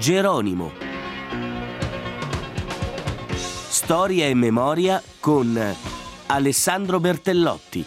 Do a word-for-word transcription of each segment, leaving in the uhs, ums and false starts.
Geronimo. Storia e memoria con Alessandro Bertellotti.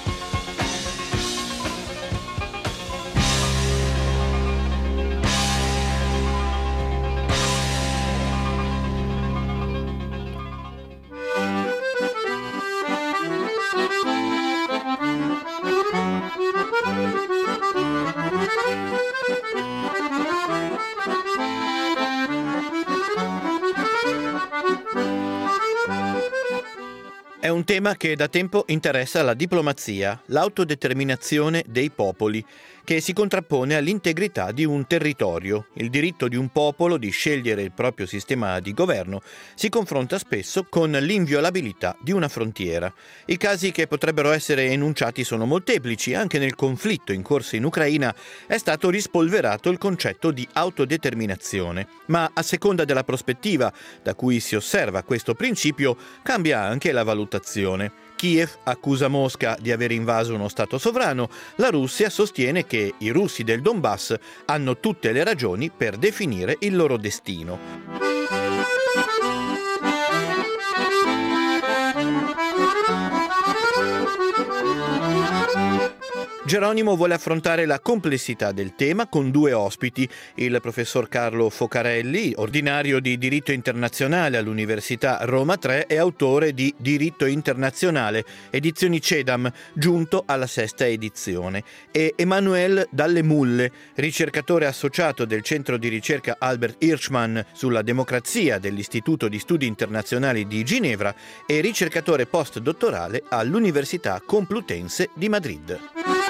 È un tema che da tempo interessa la diplomazia, l'autodeterminazione dei popoli, che si contrappone all'integrità di un territorio. Il diritto di un popolo di scegliere il proprio sistema di governo si confronta spesso con l'inviolabilità di una frontiera. I casi che potrebbero essere enunciati sono molteplici. Anche nel conflitto in corso in Ucraina è stato rispolverato il concetto di autodeterminazione. Ma a seconda della prospettiva da cui si osserva questo principio, cambia anche la valutazione. Kiev accusa Mosca di aver invaso uno Stato sovrano, la Russia sostiene che i russi del Donbass hanno tutte le ragioni per definire il loro destino. Geronimo vuole affrontare la complessità del tema con due ospiti, il professor Carlo Focarelli, ordinario di diritto internazionale all'Università Roma tre e autore di Diritto internazionale, edizioni CEDAM, giunto alla sesta edizione, e Emmanuel Dalle Mulle, ricercatore associato del centro di ricerca Albert Hirschman sulla democrazia dell'Istituto di Studi Internazionali di Ginevra e ricercatore postdottorale all'Università Complutense di Madrid.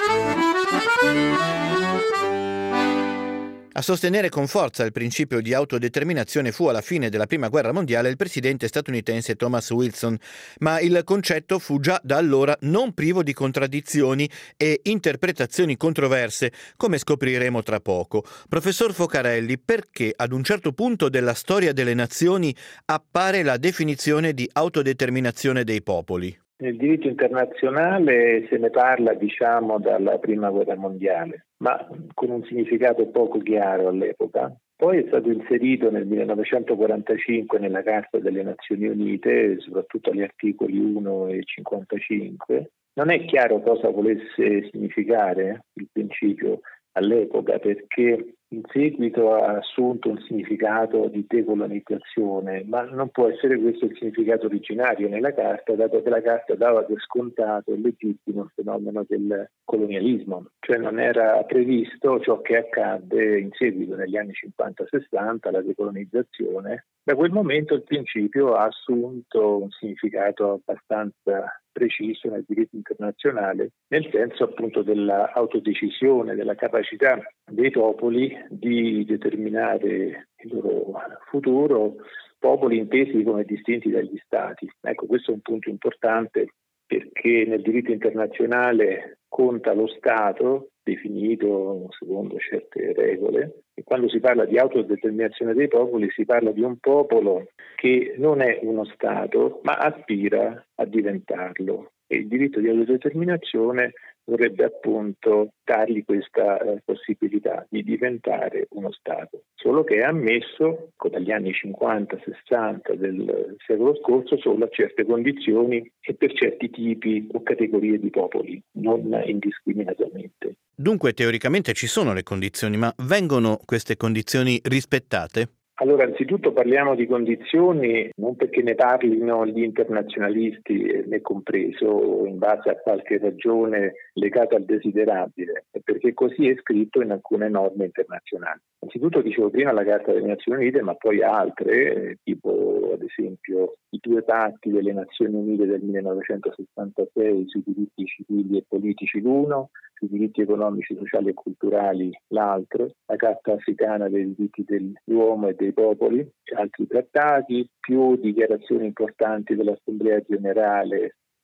A sostenere con forza il principio di autodeterminazione fu alla fine della Prima Guerra Mondiale il presidente statunitense Thomas Wilson, ma il concetto fu già da allora non privo di contraddizioni e interpretazioni controverse, come scopriremo tra poco. Professor Focarelli, perché ad un certo punto della storia delle nazioni appare la definizione di autodeterminazione dei popoli? Nel diritto internazionale se ne parla, diciamo, dalla Prima Guerra Mondiale, ma con un significato poco chiaro all'epoca. Poi è stato inserito nel millenovecentoquarantacinque nella Carta delle Nazioni Unite, soprattutto agli articoli uno e cinquantacinque. Non è chiaro cosa volesse significare il principio all'epoca, perché in seguito ha assunto un significato di decolonizzazione, ma non può essere questo il significato originario nella Carta, dato che la Carta dava per scontato il legittimo fenomeno del colonialismo, cioè non era previsto ciò che accadde in seguito negli anni cinquanta sessanta, la decolonizzazione. Da quel momento il principio ha assunto un significato abbastanza preciso nel diritto internazionale, nel senso appunto dell'autodecisione, della capacità dei popoli di determinare il loro futuro, popoli intesi come distinti dagli stati. Ecco, questo è un punto importante perché nel diritto internazionale conta lo Stato, definito secondo certe regole, e quando si parla di autodeterminazione dei popoli si parla di un popolo che non è uno Stato, ma aspira a diventarlo. E il diritto di autodeterminazione vorrebbe appunto dargli questa eh, possibilità di diventare uno Stato, solo che è ammesso dagli anni cinquanta sessanta del secolo scorso solo a certe condizioni e per certi tipi o categorie di popoli, non indiscriminatamente. Dunque teoricamente ci sono le condizioni, ma vengono queste condizioni rispettate? Allora, anzitutto parliamo di condizioni non perché ne parlino gli internazionalisti, me compreso, in base a qualche ragione legata al desiderabile, perché così è scritto in alcune norme internazionali. Anzitutto dicevo prima la Carta delle Nazioni Unite, ma poi altre, tipo ad esempio i due patti delle Nazioni Unite del millenovecentosessantasei sui diritti civili e politici l'uno, sui diritti economici, sociali e culturali l'altro, la Carta africana dei diritti dell'uomo e dei popoli, altri trattati, più dichiarazioni importanti dell'Assemblea Generale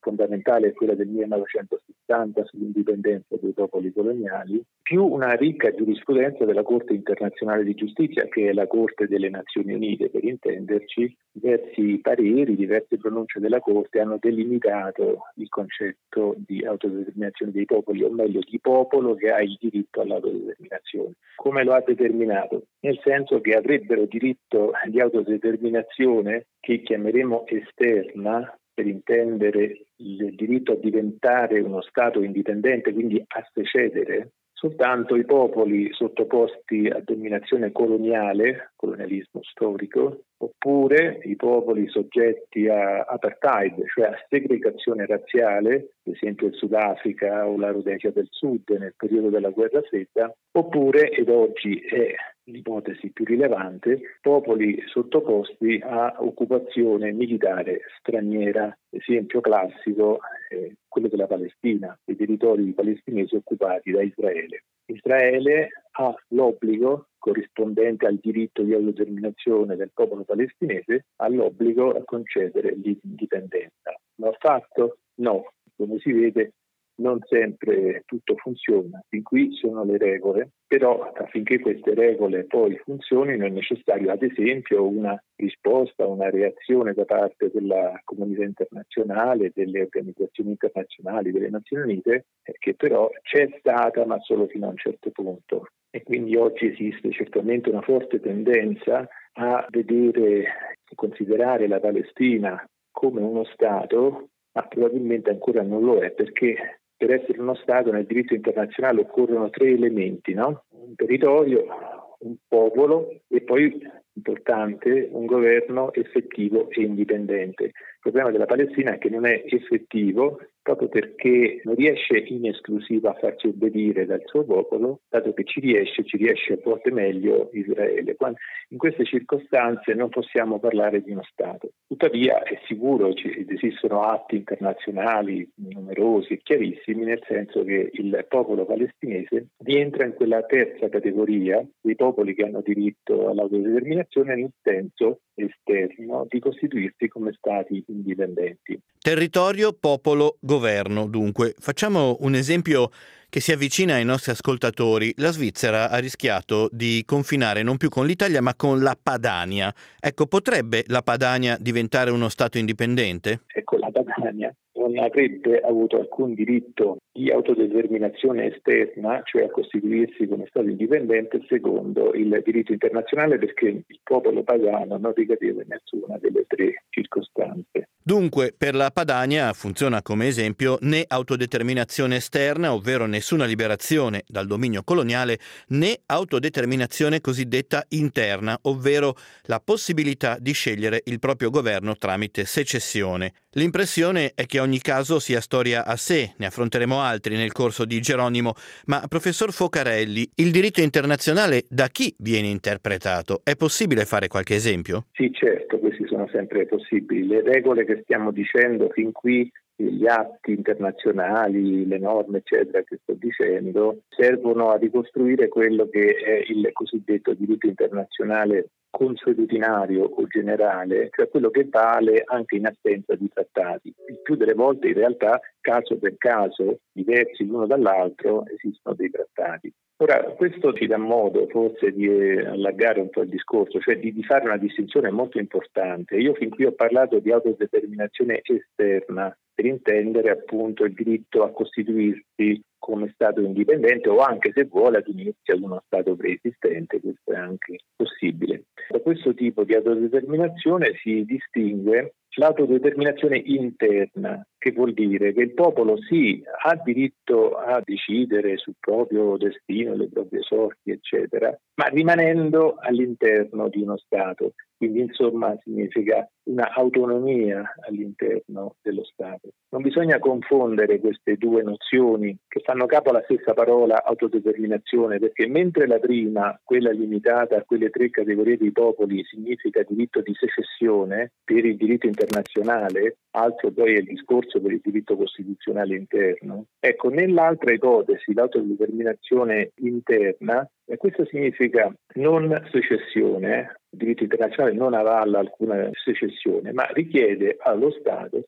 fondamentale è quella del millenovecentosessanta sull'indipendenza dei popoli coloniali, più una ricca giurisprudenza della Corte internazionale di giustizia, che è la Corte delle Nazioni Unite per intenderci. Diversi pareri, diverse pronunce della Corte hanno delimitato il concetto di autodeterminazione dei popoli, o meglio di popolo che ha il diritto all'autodeterminazione. Come lo ha determinato? Nel senso che avrebbero diritto di autodeterminazione, che chiameremo esterna, per intendere il diritto a diventare uno Stato indipendente, quindi a secedere, soltanto i popoli sottoposti a dominazione coloniale, colonialismo storico, oppure i popoli soggetti a apartheid, cioè a segregazione razziale, ad esempio il Sudafrica o la Rhodesia del Sud nel periodo della guerra fredda, oppure, ed oggi è l'ipotesi più rilevante, popoli sottoposti a occupazione militare straniera. Esempio classico è quello della Palestina, i territori palestinesi occupati da Israele. Israele ha l'obbligo, corrispondente al diritto di autodeterminazione del popolo palestinese, ha l'obbligo a concedere l'indipendenza. Lo ha fatto? No. Come si vede, non sempre tutto funziona. Fin qui sono le regole, però affinché queste regole poi funzionino è necessario, ad esempio, una risposta, una reazione da parte della comunità internazionale, delle organizzazioni internazionali, delle Nazioni Unite, che però c'è stata, ma solo fino a un certo punto. E quindi oggi esiste certamente una forte tendenza a vedere, a considerare la Palestina come uno Stato, ma probabilmente ancora non lo è, perché per essere uno Stato nel diritto internazionale occorrono tre elementi, no? Un territorio, un popolo e poi, importante, un governo effettivo e indipendente. Il problema della Palestina è che non è effettivo proprio perché non riesce in esclusiva a farsi obbedire dal suo popolo, dato che ci riesce, ci riesce a volte meglio Israele. In queste circostanze non possiamo parlare di uno Stato. Tuttavia è sicuro che esistono atti internazionali numerosi e chiarissimi, nel senso che il popolo palestinese rientra in quella terza categoria dei popoli che hanno diritto all'autodeterminazione nel senso esterno di costituirsi come stati indipendenti. Territorio, popolo, governo, dunque. Facciamo un esempio che si avvicina ai nostri ascoltatori. La Svizzera ha rischiato di confinare non più con l'Italia ma con la Padania. Ecco, potrebbe la Padania diventare uno Stato indipendente? Ecco, la Padania non avrebbe avuto alcun diritto di autodeterminazione esterna, cioè a costituirsi come Stato indipendente, secondo il diritto internazionale, perché il popolo padano non ricadeva in nessuna delle tre circostanze. Dunque, per la Padania funziona come esempio né autodeterminazione esterna, ovvero nessuna liberazione dal dominio coloniale, né autodeterminazione cosiddetta interna, ovvero la possibilità di scegliere il proprio governo tramite secessione. L'impressione è che ogni caso sia storia a sé, ne affronteremo altri nel corso di Geronimo, ma professor Focarelli, il diritto internazionale da chi viene interpretato? È possibile fare qualche esempio? Sì, certo, questi sono sempre possibili. Le regole che stiamo dicendo fin qui, gli atti internazionali, le norme eccetera che sto dicendo, servono a ricostruire quello che è il cosiddetto diritto internazionale consuetudinario o generale, cioè quello che vale anche in assenza di trattati. Il più delle volte in realtà, caso per caso, diversi l'uno dall'altro, esistono dei trattati. Ora, questo ci dà modo forse di allargare un po' il discorso, cioè di, di fare una distinzione molto importante. Io fin qui ho parlato di autodeterminazione esterna, per intendere appunto il diritto a costituirsi come Stato indipendente o anche, se vuole, ad unirsi ad uno Stato preesistente, questo è anche possibile. Da questo tipo di autodeterminazione si distingue l'autodeterminazione interna, che vuol dire che il popolo sì ha diritto a decidere sul proprio destino, le proprie sorti, eccetera, ma rimanendo all'interno di uno Stato. Quindi, insomma, significa una autonomia all'interno dello Stato. Non bisogna confondere queste due nozioni che fanno capo alla stessa parola autodeterminazione, perché mentre la prima, quella limitata a quelle tre categorie di popoli, significa diritto di secessione per il diritto internazionale, altro poi è il discorso per il diritto costituzionale interno. Ecco, nell'altra ipotesi, l'autodeterminazione interna, e questo significa non secessione, il diritto internazionale non avalla alcuna secessione, ma richiede allo Stato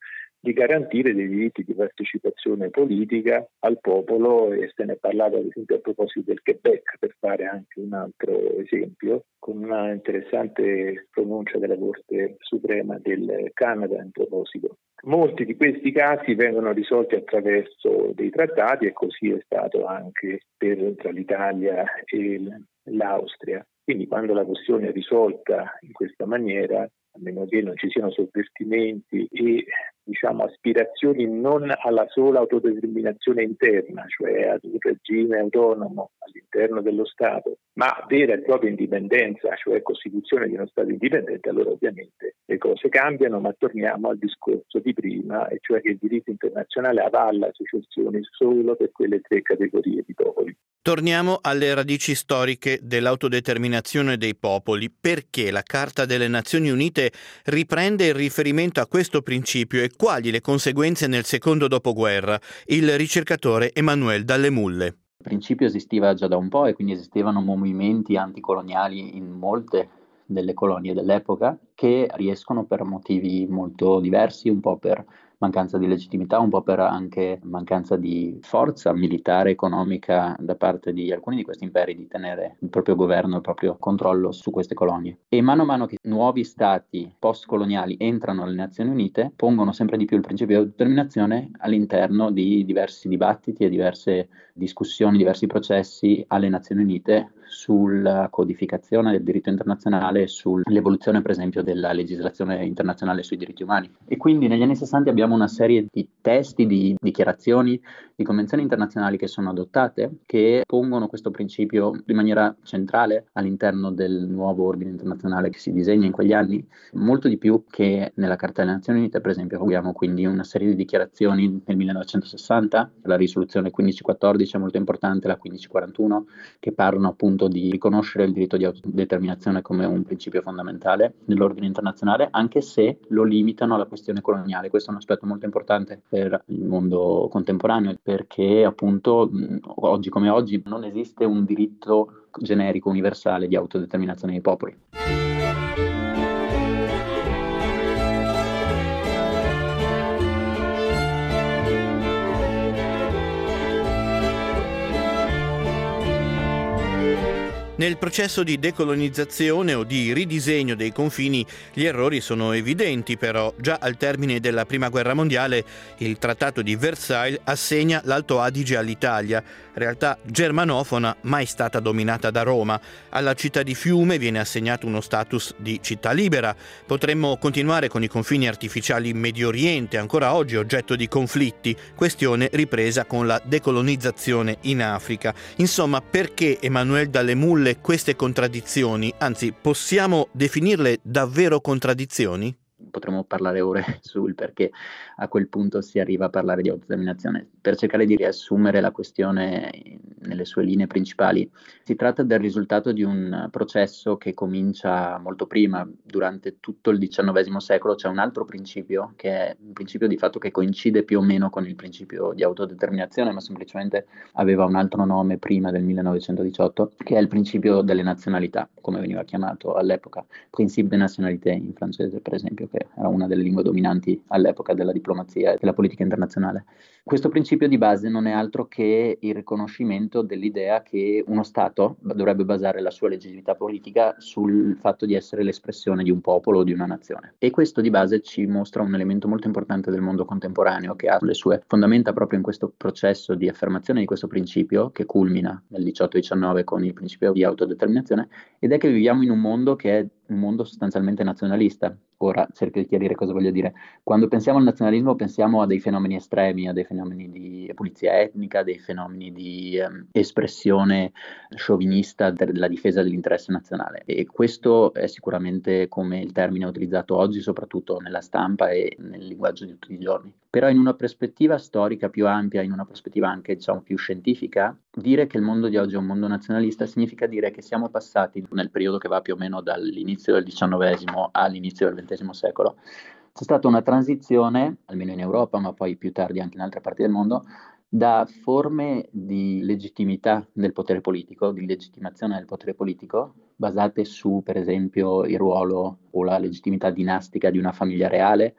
di garantire dei diritti di partecipazione politica al popolo, e se ne è parlato ad esempio a proposito del Quebec, per fare anche un altro esempio, con una interessante pronuncia della Corte Suprema del Canada in proposito. Molti di questi casi vengono risolti attraverso dei trattati, e così è stato anche per, tra l'Italia e l'Austria. Quindi quando la questione è risolta in questa maniera, a meno che non ci siano sovvertimenti e diciamo aspirazioni non alla sola autodeterminazione interna, cioè ad un regime autonomo all'interno dello Stato, ma vera e propria indipendenza, cioè costituzione di uno Stato indipendente, allora ovviamente le cose cambiano, ma torniamo al discorso di prima, e cioè che il diritto internazionale avalla associazioni solo per quelle tre categorie di popoli. Torniamo alle radici storiche dell'autodeterminazione dei popoli. Perché la Carta delle Nazioni Unite riprende il riferimento a questo principio e quali le conseguenze nel secondo dopoguerra? Il ricercatore Emmanuel Dalle Mulle. Il principio esisteva già da un po', e quindi esistevano movimenti anticoloniali in molte delle colonie dell'epoca che riescono, per motivi molto diversi, un po' per mancanza di legittimità, un po' per anche mancanza di forza militare, economica da parte di alcuni di questi imperi, di tenere il proprio governo, il proprio controllo su queste colonie. E mano a mano che nuovi stati post-coloniali entrano alle Nazioni Unite, pongono sempre di più il principio di autodeterminazione all'interno di diversi dibattiti e diverse discussioni, diversi processi alle Nazioni Unite sulla codificazione del diritto internazionale, sull'evoluzione per esempio della legislazione internazionale sui diritti umani. E quindi negli anni sessanta abbiamo una serie di testi, di dichiarazioni, di convenzioni internazionali che sono adottate, che pongono questo principio in maniera centrale all'interno del nuovo ordine internazionale che si disegna in quegli anni, molto di più che nella Carta delle Nazioni Unite. Per esempio abbiamo quindi una serie di dichiarazioni nel millenovecentosessanta, la risoluzione quindici quattordici è molto importante, la quindici quarantuno, che parlano appunto di riconoscere il diritto di autodeterminazione come un principio fondamentale nell'ordine internazionale, anche se lo limitano alla questione coloniale. Questo è un aspetto molto importante per il mondo contemporaneo, perché appunto oggi come oggi non esiste un diritto generico universale di autodeterminazione dei popoli. Nel processo di decolonizzazione o di ridisegno dei confini gli errori sono evidenti, però già al termine della Prima Guerra Mondiale il Trattato di Versailles assegna l'Alto Adige all'Italia, realtà germanofona mai stata dominata da Roma. Alla città di Fiume viene assegnato uno status di città libera. Potremmo continuare con i confini artificiali in Medio Oriente, ancora oggi oggetto di conflitti, questione ripresa con la decolonizzazione in Africa. Insomma, perché Emmanuel Dalle Mulle queste contraddizioni, anzi possiamo definirle davvero contraddizioni? Potremmo parlare ore sul perché a quel punto si arriva a parlare di autodeterminazione. Per cercare di riassumere la questione nelle sue linee principali, si tratta del risultato di un processo che comincia molto prima. Durante tutto il diciannovesimo secolo c'è un altro principio, che è un principio di fatto che coincide più o meno con il principio di autodeterminazione, ma semplicemente aveva un altro nome prima del millenovecentodiciotto, che è il principio delle nazionalità, come veniva chiamato all'epoca, principe de nationalité in francese per esempio, che era una delle lingue dominanti all'epoca della diplomazia e della politica internazionale. Questo principio di base non è altro che il riconoscimento dell'idea che uno Stato dovrebbe basare la sua legittimità politica sul fatto di essere l'espressione di un popolo o di una nazione. E questo di base ci mostra un elemento molto importante del mondo contemporaneo, che ha le sue fondamenta proprio in questo processo di affermazione di questo principio, che culmina nel diciotto diciannove con il principio di autodeterminazione, ed è che viviamo in un mondo che è un mondo sostanzialmente nazionalista. Ora cerco di chiarire cosa voglio dire. Quando pensiamo al nazionalismo pensiamo a dei fenomeni estremi, a dei fenomeni di pulizia etnica, dei fenomeni di ehm, espressione sciovinista della difesa dell'interesse nazionale, e questo è sicuramente come il termine utilizzato oggi, soprattutto nella stampa e nel linguaggio di tutti i giorni. Però in una prospettiva storica più ampia, in una prospettiva anche diciamo più scientifica, dire che il mondo di oggi è un mondo nazionalista significa dire che siamo passati nel periodo che va più o meno dall'inizio del diciannovesimo all'inizio del ventesimo secolo. C'è stata una transizione, almeno in Europa, ma poi più tardi anche in altre parti del mondo, da forme di legittimità del potere politico, di legittimazione del potere politico, basate su, per esempio, il ruolo o la legittimità dinastica di una famiglia reale,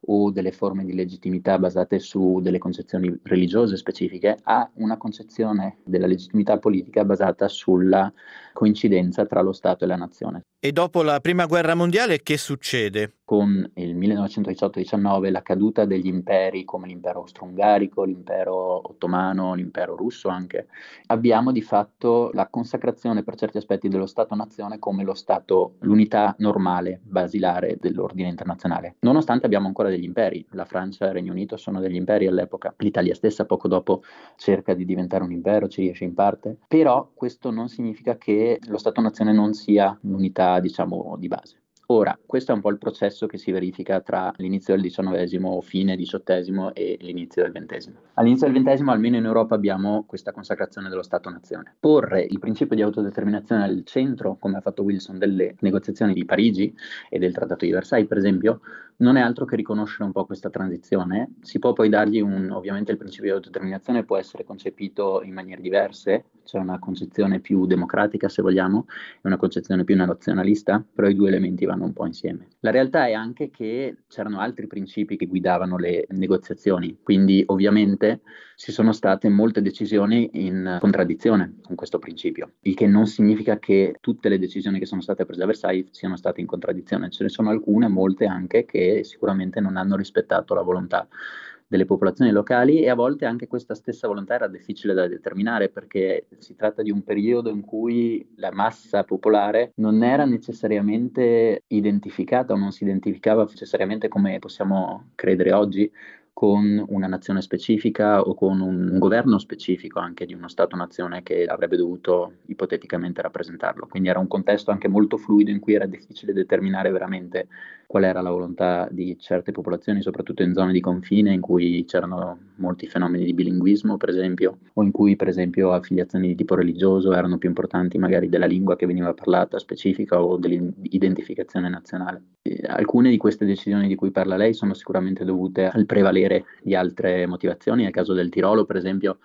o delle forme di legittimità basate su delle concezioni religiose specifiche, a una concezione della legittimità politica basata sulla coincidenza tra lo Stato e la nazione. E dopo la Prima Guerra Mondiale che succede? Con il millenovecentodiciotto diciannove la caduta degli imperi come l'impero austro-ungarico, l'impero ottomano, l'impero russo anche, abbiamo di fatto la consacrazione per certi aspetti dello Stato-nazione come lo Stato, l'unità normale, basilare dell'ordine internazionale. Nonostante abbiamo ancora degli imperi, la Francia e il Regno Unito sono degli imperi all'epoca, l'Italia stessa poco dopo cerca di diventare un impero, ci riesce in parte, però questo non significa che lo Stato-nazione non sia l'unità, diciamo, di base. Ora, questo è un po' il processo che si verifica tra l'inizio del diciannovesimo, fine diciottesimo e l'inizio del ventesimo. All'inizio del ventesimo, almeno in Europa, abbiamo questa consacrazione dello Stato-nazione. Porre il principio di autodeterminazione al centro, come ha fatto Wilson, delle negoziazioni di Parigi e del Trattato di Versailles, per esempio, non è altro che riconoscere un po' questa transizione. Si può poi dargli un, ovviamente il principio di autodeterminazione può essere concepito in maniere diverse, c'è una concezione più democratica se vogliamo, e una concezione più nazionalista, però i due elementi vanno un po' insieme. La realtà è anche che c'erano altri principi che guidavano le negoziazioni, quindi ovviamente ci sono state molte decisioni in contraddizione con questo principio, il che non significa che tutte le decisioni che sono state prese a Versailles siano state in contraddizione, ce ne sono alcune, molte anche, che sicuramente non hanno rispettato la volontà delle popolazioni locali, e a volte anche questa stessa volontà era difficile da determinare, perché si tratta di un periodo in cui la massa popolare non era necessariamente identificata o non si identificava necessariamente, come possiamo credere oggi, con una nazione specifica o con un, un governo specifico anche di uno Stato-nazione che avrebbe dovuto ipoteticamente rappresentarlo. Quindi era un contesto anche molto fluido in cui era difficile determinare veramente qual era la volontà di certe popolazioni, soprattutto in zone di confine in cui c'erano molti fenomeni di bilinguismo, per esempio, o in cui, per esempio, affiliazioni di tipo religioso erano più importanti magari della lingua che veniva parlata specifica o dell'identificazione nazionale. E alcune di queste decisioni di cui parla lei sono sicuramente dovute al prevalere di altre motivazioni. Nel caso del Tirolo, per esempio,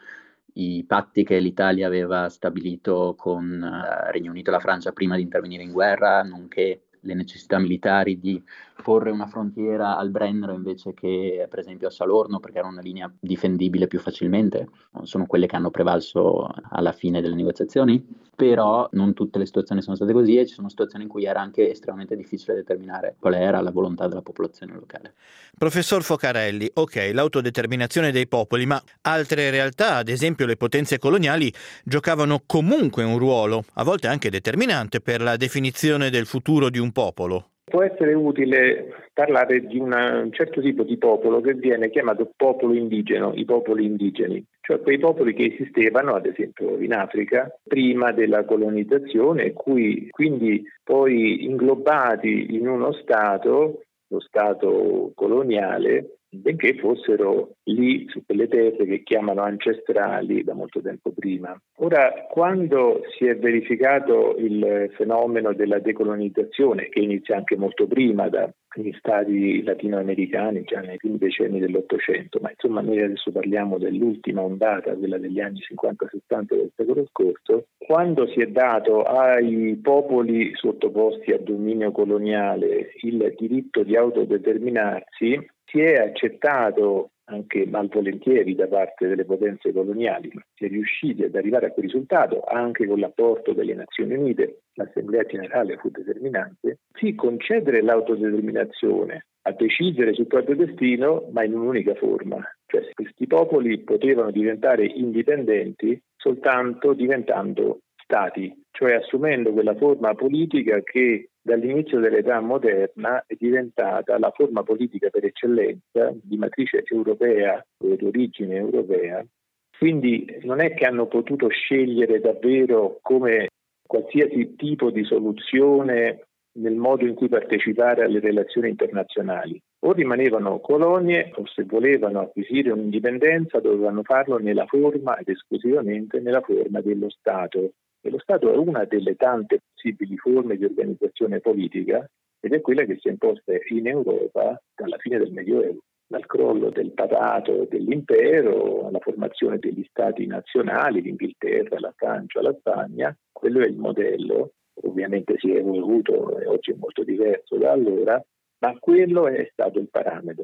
i patti che l'Italia aveva stabilito con il Regno Unito e la Francia prima di intervenire in guerra, nonché le necessità militari di porre una frontiera al Brennero invece che per esempio a Salorno, perché era una linea difendibile più facilmente, sono quelle che hanno prevalso alla fine delle negoziazioni, però non tutte le situazioni sono state così, e ci sono situazioni in cui era anche estremamente difficile determinare qual era la volontà della popolazione locale. Professor Focarelli, ok, l'autodeterminazione dei popoli, ma altre realtà, ad esempio le potenze coloniali, giocavano comunque un ruolo, a volte anche determinante, per la definizione del futuro di un popolo. Può essere utile parlare di una, un certo tipo di popolo che viene chiamato popolo indigeno, i popoli indigeni, cioè quei popoli che esistevano, ad esempio in Africa, prima della colonizzazione, e cui quindi poi inglobati in uno Stato, lo Stato coloniale, benché fossero lì su quelle terre che chiamano ancestrali da molto tempo prima. Ora, quando si è verificato il fenomeno della decolonizzazione, che inizia anche molto prima dagli stati latinoamericani, già nei primi decenni dell'Ottocento, ma insomma noi adesso parliamo dell'ultima ondata, quella degli anni cinquanta sessanta del secolo scorso, quando si è dato ai popoli sottoposti a dominio coloniale il diritto di autodeterminarsi, si è accettato anche malvolentieri da parte delle potenze coloniali, ma si è riusciti ad arrivare a quel risultato anche con l'apporto delle Nazioni Unite, l'Assemblea Generale fu determinante, sì, concedere l'autodeterminazione, a decidere sul proprio destino, ma in un'unica forma. Cioè questi popoli potevano diventare indipendenti soltanto diventando stati, cioè assumendo quella forma politica che dall'inizio dell'età moderna è diventata la forma politica per eccellenza di matrice europea o di origine europea. Quindi non è che hanno potuto scegliere davvero come qualsiasi tipo di soluzione nel modo in cui partecipare alle relazioni internazionali. O rimanevano colonie o se volevano acquisire un'indipendenza dovevano farlo nella forma ed esclusivamente nella forma dello Stato. E lo Stato è una delle tante possibili forme di organizzazione politica ed è quella che si è imposta in Europa dalla fine del Medioevo, dal crollo del papato dell'impero alla formazione degli stati nazionali, l'Inghilterra, la Francia, la Spagna. Quello è il modello, ovviamente si è evoluto e oggi è molto diverso da allora, ma quello è stato il parametro.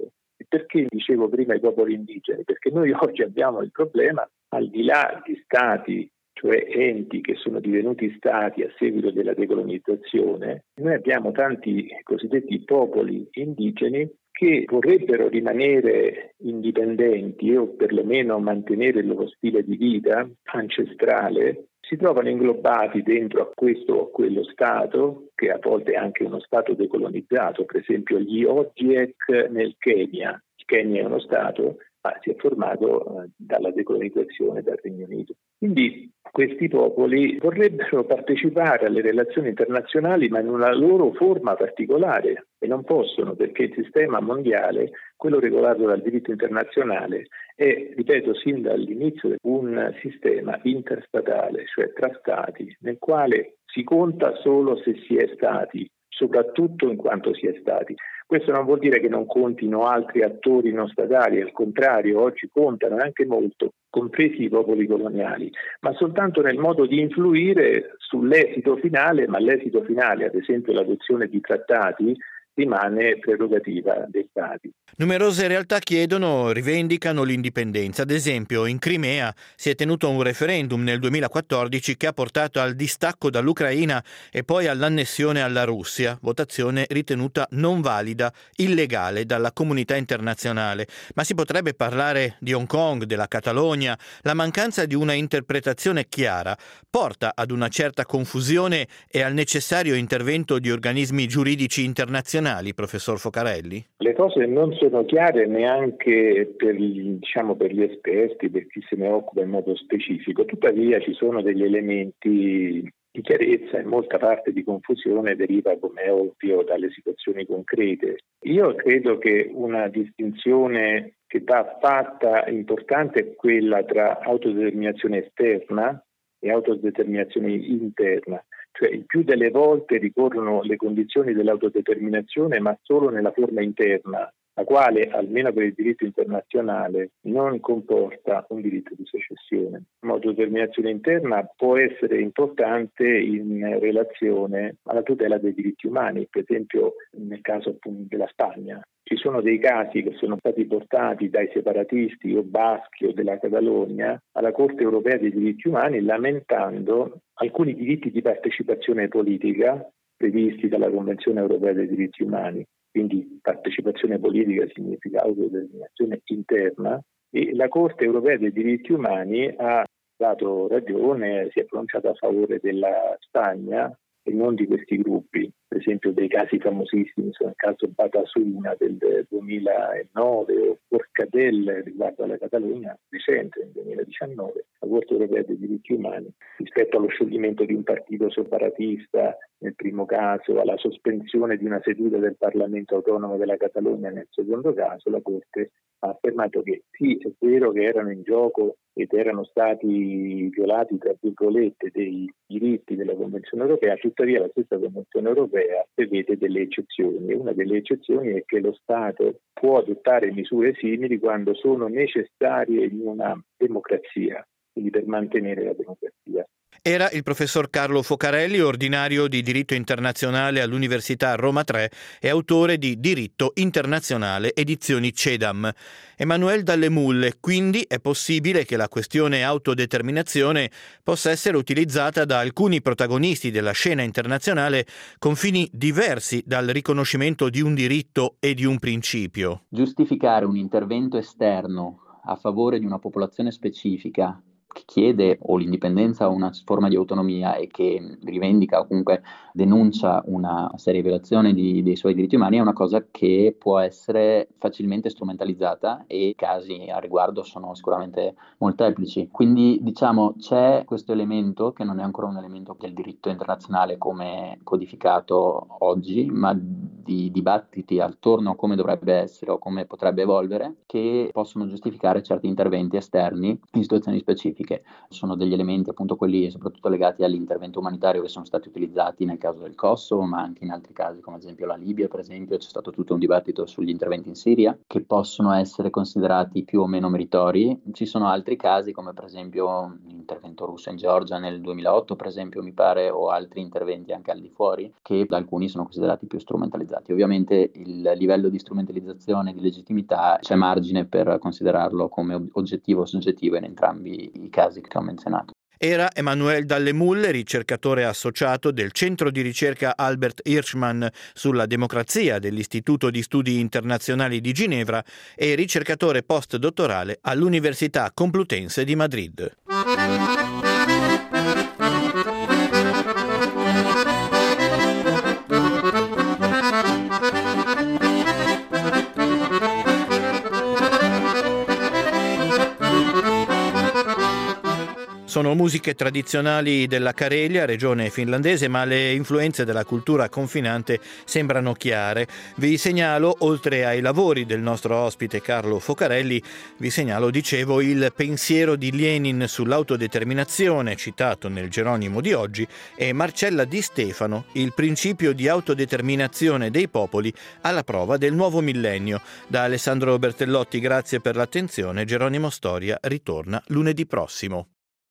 Perché dicevo prima i popoli indigeni? Perché noi oggi abbiamo il problema, al di là di stati, cioè enti che sono divenuti stati a seguito della decolonizzazione, noi abbiamo tanti cosiddetti popoli indigeni che vorrebbero rimanere indipendenti o perlomeno mantenere il loro stile di vita ancestrale, si trovano inglobati dentro a questo o quello Stato, che a volte è anche uno Stato decolonizzato, per esempio gli Ogiek nel Kenya. Il Kenya è uno Stato, ma si è formato eh, dalla decolonizzazione dal Regno Unito. Quindi questi popoli vorrebbero partecipare alle relazioni internazionali, ma in una loro forma particolare, e non possono, perché il sistema mondiale, quello regolato dal diritto internazionale, è, ripeto, sin dall'inizio un sistema interstatale, cioè tra stati, nel quale si conta solo se si è stati, soprattutto in quanto si è stati. Questo non vuol dire che non contino altri attori non statali, al contrario, oggi contano anche molto, compresi i popoli coloniali, ma soltanto nel modo di influire sull'esito finale, ma l'esito finale, ad esempio l'adozione di trattati, rimane prerogativa dei Stati. Numerose realtà chiedono, rivendicano l'indipendenza. Ad esempio, in Crimea si è tenuto un referendum nel duemilaquattordici che ha portato al distacco dall'Ucraina e poi all'annessione alla Russia, votazione ritenuta non valida, illegale dalla comunità internazionale. Ma si potrebbe parlare di Hong Kong, della Catalogna. La mancanza di una interpretazione chiara porta ad una certa confusione e al necessario intervento di organismi giuridici internazionali. Professor Focarelli? Le cose non sono chiare neanche per gli, diciamo, per gli esperti, per chi se ne occupa in modo specifico, tuttavia ci sono degli elementi di chiarezza e molta parte di confusione deriva, come è ovvio, dalle situazioni concrete. Io credo che una distinzione che va fatta importante è quella tra autodeterminazione esterna e autodeterminazione interna. Cioè il più delle volte ricorrono le condizioni dell'autodeterminazione, ma solo nella forma interna, la quale, almeno per il diritto internazionale, non comporta un diritto di secessione. L'autodeterminazione interna può essere importante in relazione alla tutela dei diritti umani, per esempio nel caso appunto della Spagna. Ci sono dei casi che sono stati portati dai separatisti o baschi o della Catalogna alla Corte europea dei diritti umani lamentando alcuni diritti di partecipazione politica previsti dalla Convenzione europea dei diritti umani. Quindi partecipazione politica significa autodeterminazione interna, e la Corte europea dei diritti umani ha dato ragione, si è pronunciata a favore della Spagna e non di questi gruppi. Per esempio dei casi famosissimi sono il caso Batasuna del duemilanove o Forcadell riguardo alla Catalogna, recente nel duemiladiciannove, la Corte europea dei diritti umani, rispetto allo scioglimento di un partito separatista nel primo caso, alla sospensione di una seduta del Parlamento autonomo della Catalogna nel secondo caso, la Corte ha affermato che sì, è vero che erano in gioco ed erano stati violati, tra virgolette, dei diritti della Convenzione europea, tuttavia la stessa Convenzione europea prevede delle eccezioni. Una delle eccezioni è che lo Stato può adottare misure simili quando sono necessarie in una democrazia, quindi per mantenere la democrazia. Era il professor Carlo Focarelli, ordinario di diritto internazionale all'Università Roma tre e autore di Diritto internazionale, edizioni CEDAM. Emanuele Dalle Mulle, quindi è possibile che la questione autodeterminazione possa essere utilizzata da alcuni protagonisti della scena internazionale con fini diversi dal riconoscimento di un diritto e di un principio. Giustificare un intervento esterno a favore di una popolazione specifica che chiede o l'indipendenza o una forma di autonomia e che rivendica o comunque denuncia una seria violazione di, dei suoi diritti umani è una cosa che può essere facilmente strumentalizzata e i casi a riguardo sono sicuramente molteplici. Quindi diciamo c'è questo elemento che non è ancora un elemento del diritto internazionale come codificato oggi, ma di dibattiti attorno a come dovrebbe essere o come potrebbe evolvere che possono giustificare certi interventi esterni in situazioni specifiche. specifiche. Sono degli elementi appunto quelli soprattutto legati all'intervento umanitario che sono stati utilizzati nel caso del Kosovo, ma anche in altri casi come ad esempio la Libia, per esempio. C'è stato tutto un dibattito sugli interventi in Siria che possono essere considerati più o meno meritori. Ci sono altri casi come per esempio l'intervento russo in Georgia nel duemilaotto, per esempio mi pare, o altri interventi anche al di fuori che da alcuni sono considerati più strumentalizzati. Ovviamente il livello di strumentalizzazione e di legittimità c'è margine per considerarlo come oggettivo o soggettivo in entrambi i casi che ho menzionato. Era Emmanuel Dallemulle, ricercatore associato del Centro di ricerca Albert Hirschman sulla democrazia dell'Istituto di Studi Internazionali di Ginevra e ricercatore postdottorale all'Università Complutense di Madrid. Sono musiche tradizionali della Carelia, regione finlandese, ma le influenze della cultura confinante sembrano chiare. Vi segnalo, oltre ai lavori del nostro ospite Carlo Focarelli, vi segnalo, dicevo, il pensiero di Lenin sull'autodeterminazione, citato nel Geronimo di oggi, e Marcella Di Stefano, il principio di autodeterminazione dei popoli alla prova del nuovo millennio. Da Alessandro Bertellotti, grazie per l'attenzione. Geronimo Storia ritorna lunedì prossimo.